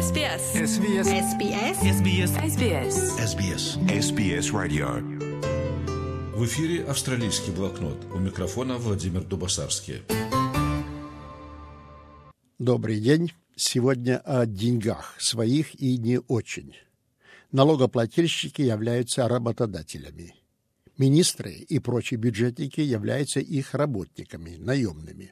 SBS. SBS. SBS. SBS. SBS. SBS. SBS Radio. В эфире «Австралийский блокнот». У микрофона Владимир Дубасарский. Добрый день. Сегодня о деньгах, своих и не очень. Налогоплательщики являются работодателями. Министры и прочие бюджетники являются их работниками, наемными.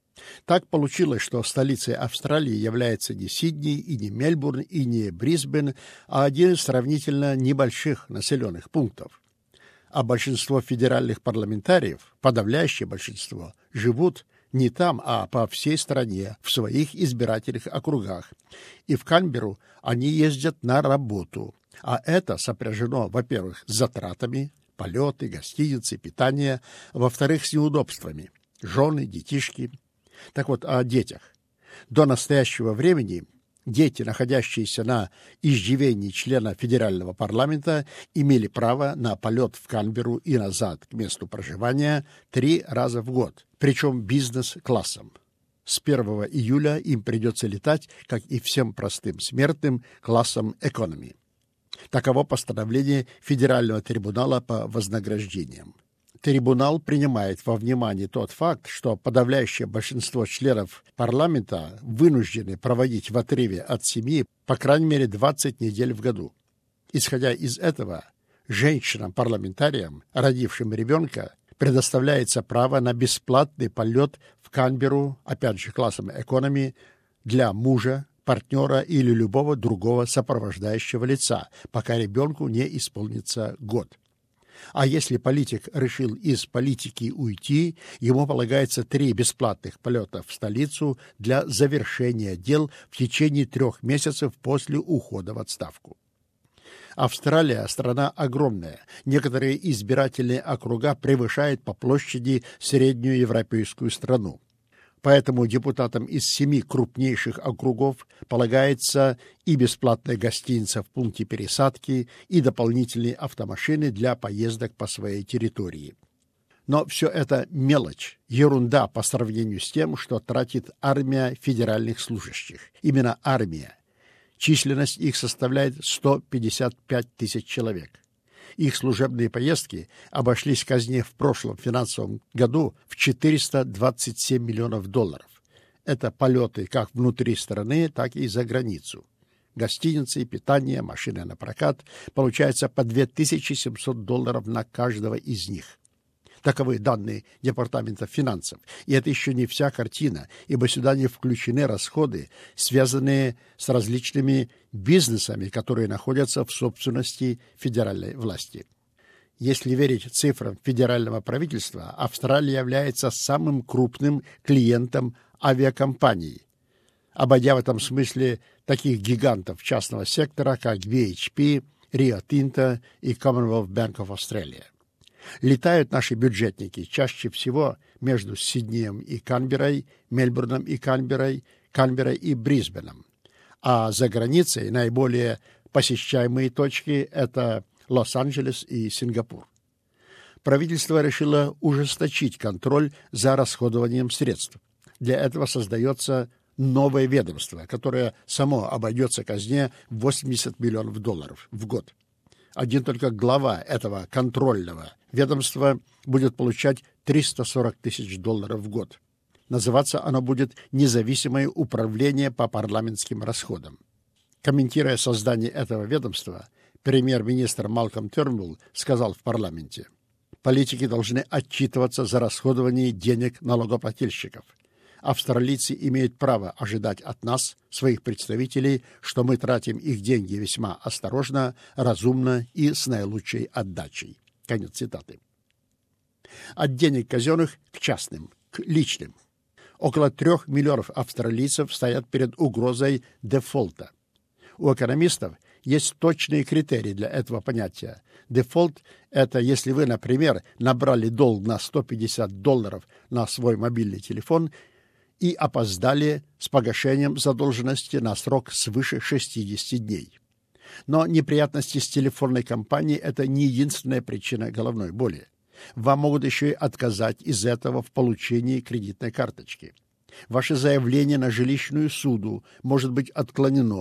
Так получилось, что столицей Австралии является не Сидней, и не Мельбурн, и не Брисбен, а один из сравнительно небольших населенных пунктов. А большинство федеральных парламентариев, подавляющее большинство, живут не там, а по всей стране, в своих избирательных округах. И в Канберру они ездят на работу. А это сопряжено, во-первых, с затратами, полеты, гостиницы, питание, во-вторых, с неудобствами, жены, детишки. Так вот, о детях. До настоящего времени дети, находящиеся на иждивении члена федерального парламента, имели право на полет в Канберру и назад к месту проживания 3 раза в год, причем бизнес-классом. С 1 июля им придется летать, как и всем простым смертным, классом экономи. Таково постановление Федерального трибунала по вознаграждениям. Трибунал принимает во внимание тот факт, что подавляющее большинство членов парламента вынуждены проводить в отрыве от семьи по крайней мере 20 недель в году. Исходя из этого, женщинам-парламентариям, родившим ребенка, предоставляется право на бесплатный полет в Канберру, опять же классом экономи, для мужа, партнера или любого другого сопровождающего лица, пока ребенку не исполнится год. А если политик решил из политики уйти, ему полагается 3 бесплатных полета в столицу для завершения дел в течение 3 месяцев после ухода в отставку. Австралия – страна огромная. Некоторые избирательные округа превышают по площади среднюю европейскую страну. Поэтому депутатам из 7 крупнейших округов полагается и бесплатная гостиница в пункте пересадки, и дополнительные автомашины для поездок по своей территории. Но все это мелочь, ерунда по сравнению с тем, что тратит армия федеральных служащих. Именно армия. Численность их составляет 155 тысяч человек. Их служебные поездки обошлись казне в прошлом финансовом году в $427 миллионов. Это полеты как внутри страны, так и за границу. Гостиницы, питание, машины на прокат. Получается по $2700 на каждого из них. Таковы данные Департамента финансов. И это еще не вся картина, ибо сюда не включены расходы, связанные с различными бизнесами, которые находятся в собственности федеральной власти. Если верить цифрам федерального правительства, Австралия является самым крупным клиентом авиакомпаний, обойдя в этом смысле таких гигантов частного сектора, как BHP, Rio Tinto и Commonwealth Bank of Australia. Летают наши бюджетники чаще всего между Сиднеем и Канберрой, Мельбурном и Канберрой и Брисбеном. А за границей наиболее посещаемые точки – это Лос-Анджелес и Сингапур. Правительство решило ужесточить контроль за расходованием средств. Для этого создается новое ведомство, которое само обойдется казне в $80 миллионов в год. Один только глава этого контрольного ведомства будет получать $340 тысяч в год. Называться оно будет «Независимое управление по парламентским расходам». Комментируя создание этого ведомства, премьер-министр Малком Тернбулл сказал в парламенте: «Политики должны отчитываться за расходование денег налогоплательщиков. Австралийцы имеют право ожидать от нас, своих представителей, что мы тратим их деньги весьма осторожно, разумно и с наилучшей отдачей». Конец цитаты. От денег казенных к частным, к личным. Около 3 миллионов австралийцев стоят перед угрозой дефолта. У экономистов есть точные критерии для этого понятия. Дефолт – это если вы, например, набрали долг на $150 на свой мобильный телефон и опоздали с погашением задолженности на срок свыше 60 дней. Но неприятности с телефонной компанией – это не единственная причина головной боли. Вам могут еще и отказать из этого в получении кредитной карточки. Ваше заявление на жилищную суду может быть отклонено.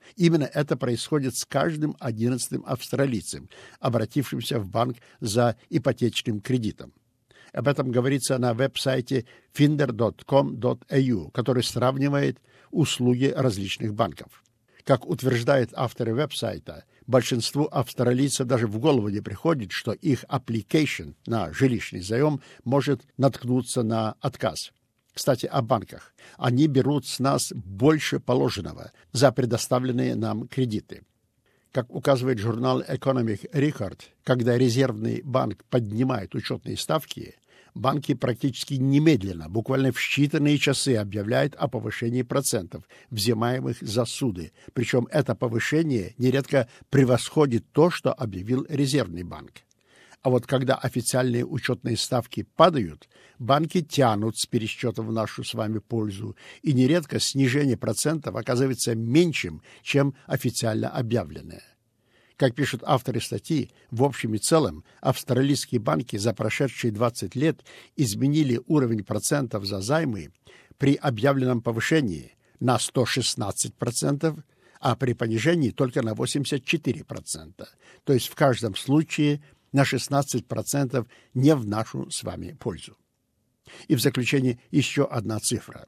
Именно это происходит с каждым 11-м австралийцем, обратившимся в банк за ипотечным кредитом. Об этом говорится на веб-сайте finder.com.au, который сравнивает услуги различных банков. Как утверждают авторы веб-сайта, большинству австралийцев даже в голову не приходит, что их application на жилищный заем может наткнуться на отказ. Кстати, о банках. Они берут с нас больше положенного за предоставленные нам кредиты. Как указывает журнал Economic Record, когда Резервный банк поднимает учетные ставки, банки практически немедленно, буквально в считанные часы, объявляют о повышении процентов, взимаемых за суды. Причем это повышение нередко превосходит то, что объявил Резервный банк. А вот когда официальные учетные ставки падают, банки тянут с пересчетом в нашу с вами пользу, и нередко снижение процентов оказывается меньшим, чем официально объявленное. Как пишут авторы статьи, в общем и целом австралийские банки за прошедшие 20 лет изменили уровень процентов за займы при объявленном повышении на 116%, а при понижении только на 84%. То есть в каждом случае на 16% не в нашу с вами пользу. И в заключение еще одна цифра.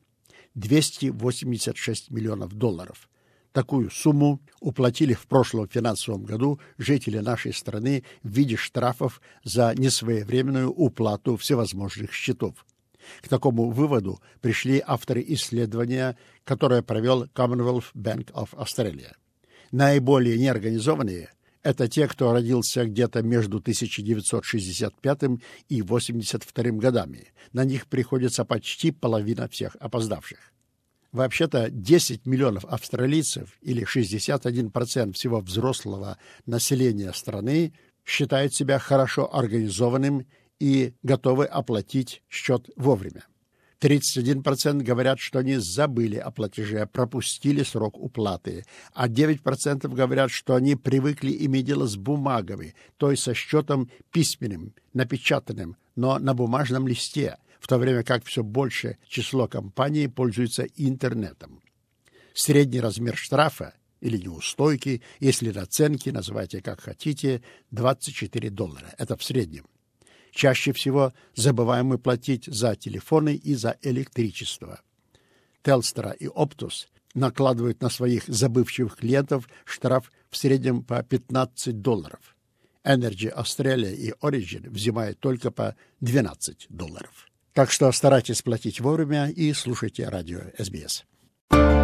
286 миллионов долларов. Такую сумму уплатили в прошлом финансовом году жители нашей страны в виде штрафов за несвоевременную уплату всевозможных счетов. К такому выводу пришли авторы исследования, которое провел Commonwealth Bank of Australia. Наиболее неорганизованные – это те, кто родился где-то между 1965 и 1982 годами. На них приходится почти половина всех опоздавших. Вообще-то 10 миллионов австралийцев, или 61% всего взрослого населения страны, считают себя хорошо организованным и готовы оплатить счет вовремя. 31% говорят, что они забыли о платеже, пропустили срок уплаты, а 9% говорят, что они привыкли иметь дело с бумагами, то есть со счетом письменным, напечатанным, но на бумажном листе, в то время как все большее число компаний пользуется интернетом. Средний размер штрафа или неустойки, если наценки, называйте как хотите, $24. Это в среднем. Чаще всего забываем мы платить за телефоны и за электричество. Telstra и Optus накладывают на своих забывчивых клиентов штраф в среднем по $15. Energy Australia и Origin взимают только по $12. Так что старайтесь платить вовремя и слушайте радио SBS.